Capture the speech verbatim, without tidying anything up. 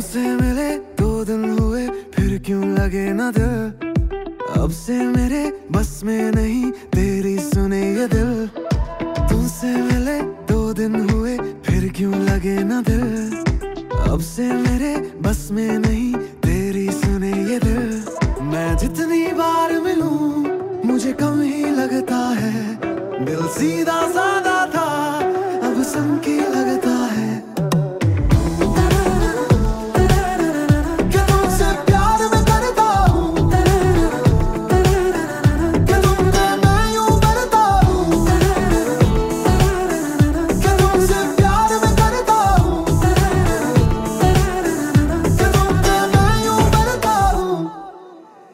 तुमसे मिले दो दिन हुए फिर क्यों लगे ना दिल, अब से मेरे बस में नहीं तेरी सुने ये दिल। तुमसे मिले दो दिन हुए फिर क्यों लगे ना दिल, अब से मेरे बस में नहीं तेरी सुने ये दिल। मैं जितनी बार मिलूं मुझे कम ही लगता है, दिल सीधा सा